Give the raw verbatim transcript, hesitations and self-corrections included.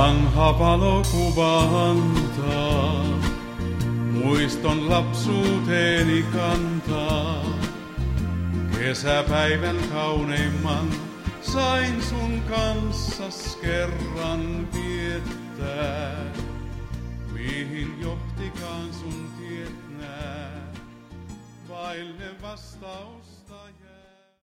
Vanha valokuva antaa, muiston lapsuuteeni kantaa. Kesäpäivän kauneimman sain sun kanssas kerran viettää. Mihin johtikaan sun tiet nää, vaille vastaus.